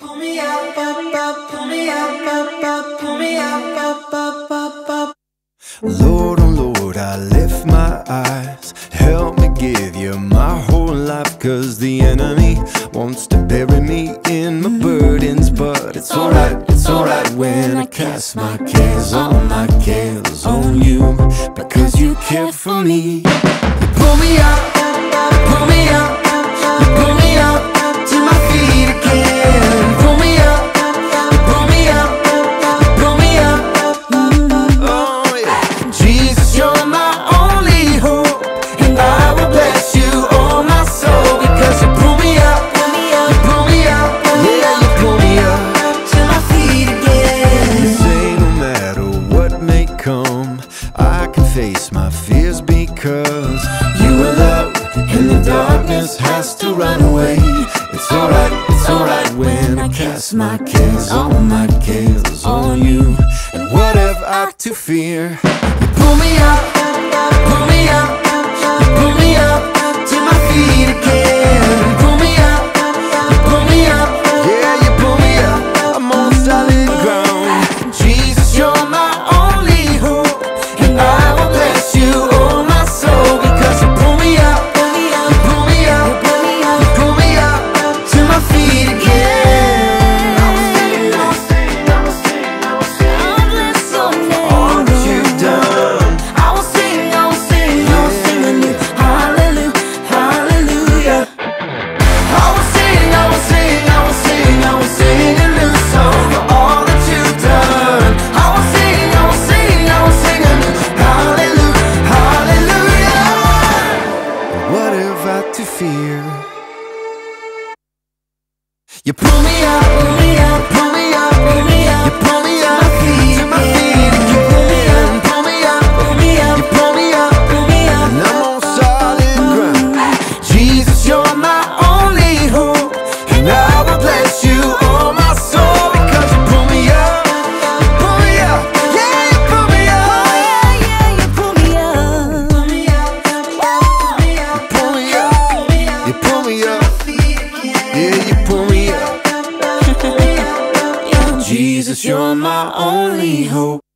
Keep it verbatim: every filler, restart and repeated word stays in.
Pull me up, up, up, pull me up, up, up, pull me up, up, up, up, up. Lord, oh Lord, I lift my eyes. Help me give you my whole life, 'cause the enemy wants to bury me in my burdens. But it's alright, it's alright when I cast my cares, all my cares on you, because you care for me. You pull me up, pull me up, you pull me up to my feet again. Pull me up, pull me up, pull me up. Oh yeah. Jesus, you're my only hope, and I will bless you, oh my soul, because you pull me up, you pull me up, yeah, you pull me up To my feet again. You say no matter what may come, I can face my fears, because you are love, and the darkness has to run away. It's alright, it's alright when I cast my cares, all my cares on you. And what have I to fear? You pull me up, pull me up, you pull me up to my feet again. Pull me up, you pull me up, yeah, you pull me up. I'm on solid ground. Jesus, you're my only hope, and I will bless you, oh my soul, because you pull me up, you pull me up, you pull me up to my feet again. I will sing, I will sing, I will sing, I will sing. I'll bless your name. All that you've done. I will sing, I will sing, I will sing a new hallelujah, hallelujah. I will sing, I will sing, I will sing, I will sing a new song for all that you've done. I will sing, I will sing, I will sing a new hallelujah, hallelujah. What have I to fear? You Pull me up, pull me up, pull me up, pull me up. You pull me up To my feet again. Pull me up, pull me up, You pull me up, pull me up. and I'm on solid ground. Jesus, you're my only hope, and I will bless you, oh my soul, because you pull me up, you pull me up, yeah, you pull me up, Yeah, yeah, you pull me up. Pull me up, pull me up, pull me up, you pull me up, yeah, you pull me up. Jesus, you're my only hope.